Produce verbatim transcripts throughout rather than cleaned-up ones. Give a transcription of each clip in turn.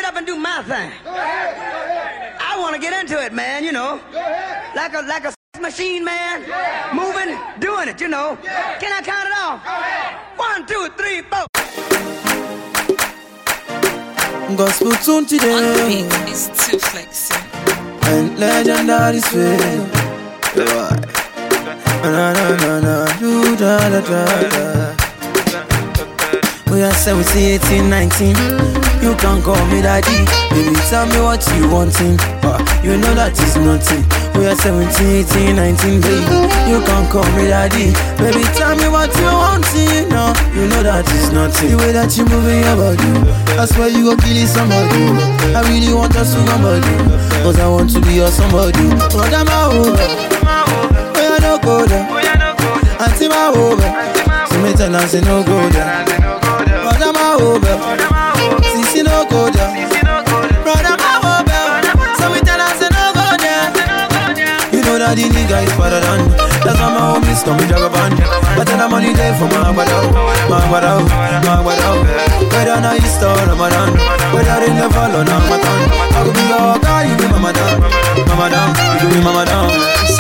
up and do my thing. Go ahead, go ahead. I want to get into it, man, you know. Go ahead. Like a like a machine, man. Yeah. Moving, doing it, you know. Yeah. Can I count it off? Go ahead. One, two, three, four. Gospel tune today. It's too flexing. And legendary spin. Na na na na, do da da da da. We are seventeen, eighteen, nineteen. You can call me daddy. Baby, tell me what you wanting. Uh, you know that is nothing. We are seventeen, eighteen, nineteen, baby. You can call me daddy. Baby, tell me what you wanting. No, you know that is nothing. The way that you moving your body, that's why you go kill somebody. I really want us to somebody, cause I want to be your somebody. But I'm over. We are no go there. Auntie my over. So me tell her say no go there. Brother my over. Sissy no go there. Brother my over. So me tell her say no go there. You know that the nigga is better than. That's why my homies come with Jagaban. I tell them money there for my bada, my bada, my bada. Whether na Easter or Ramadan, whether in the fall or Ramadan, I will be your guy, you be my madam, my madam, you be my madam.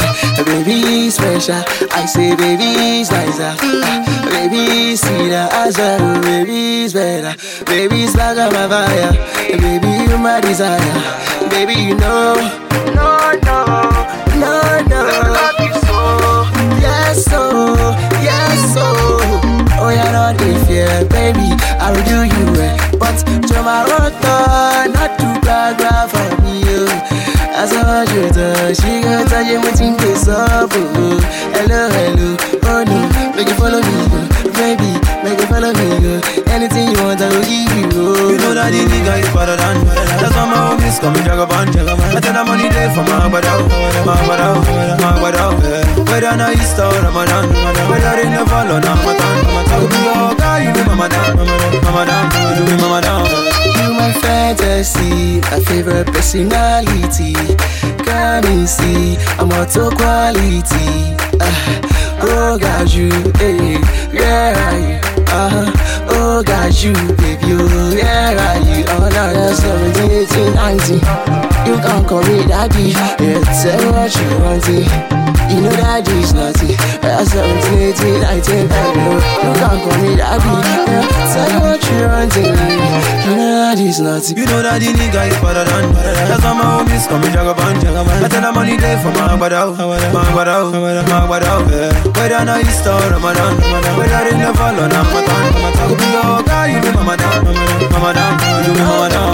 Baby special, I say baby's nicer. uh, Baby's sweeter as well, baby's better. Baby's like a my fire, baby you my desire. Baby you know, no, no, no, no. I love you so, yes so, yes so. Oh you're not in fear, baby, I will do you well. But to my rocker, not too bad, bad for me, oh. As I watch you touch, she got touching my team this up. Hello, hello, oh no, make you follow me, go. Baby, make you follow me, go. Anything you want, I will give you. Oh. You know that the nigga is better than. That's why my homies come in Jagaban. I tell them money there for my bada, my bada, my bada. Whether na Easter or Ramadan, whether in the fall or Ramadan, I will be your guy, you be my madam, my madam, you be my madam. You my fantasy, my favorite personality. Come and see, I'm auto quality. Uh, oh, got you, hey, where are you? Uh-huh. Oh, got you, baby, oh, where are you? Oh, now that's seventeen, eighteen, nineteen. You can call me daddy, yeah, tell me what you want. You know daddy's naughty. That's seventeen, eighteen, nineteen, you can call me daddy, yeah, tell me what you want. You know daddy's naughty. You know that the nigga is better than. That's why my homies come in Jagaban. I tell them money there for my bada, my bada, my bada. Whether na Easter or Ramadan, whether in the fall or Ramadan, I will be your guy, you be my madam, my madam, you be my madam.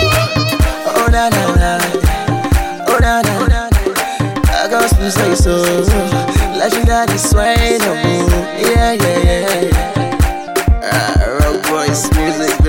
Oh na na na, oh na na na. I got to say so. Legendary sway no more. Yeah yeah yeah. Uh, Rock Boys music.